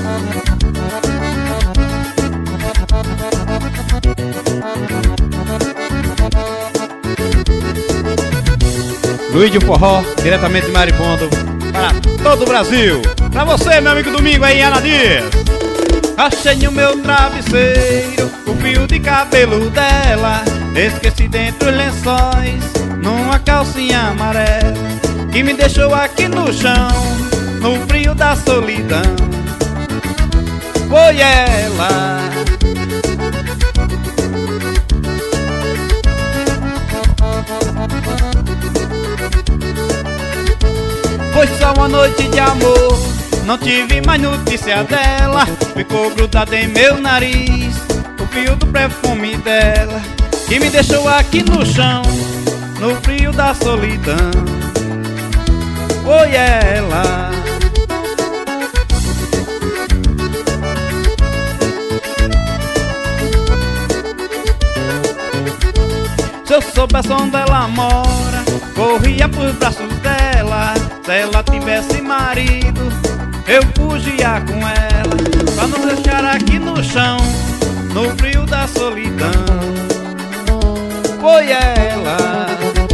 Luiz de Forró, diretamente de Maribondo, para todo o Brasil. Pra você, meu amigo Domingo aí em Anadias. Achei no meu travesseiro o fio de cabelo dela. Esqueci dentro os lençóis, numa calcinha amarela, que me deixou aqui no chão, no frio da solidão. Foi ela. Foi só uma noite de amor, não tive mais notícia dela. Ficou grudado em meu nariz o fio do perfume dela, que me deixou aqui no chão, no frio da solidão. Foi ela. Se eu soubesse onde ela mora, corria pros braços dela. Se ela tivesse marido, eu fugia com ela, pra não deixar aqui no chão, no frio da solidão. Foi ela.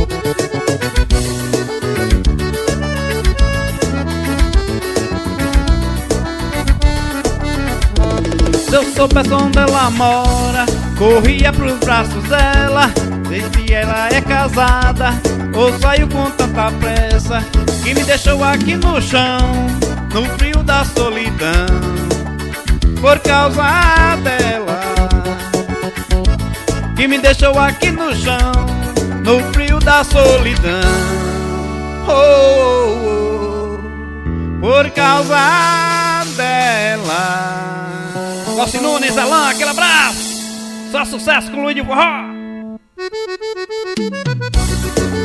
Se eu soubesse onde ela mora, corria pros braços dela. Se ela é casada ou saiu com tanta pressa, que me deixou aqui no chão, no frio da solidão. Por causa dela, que me deixou aqui no chão, no frio da solidão. Oh, oh, oh, por causa dela. Rossi Nunes, Alain, aquele abraço. Só sucesso com o Luiz de Forró.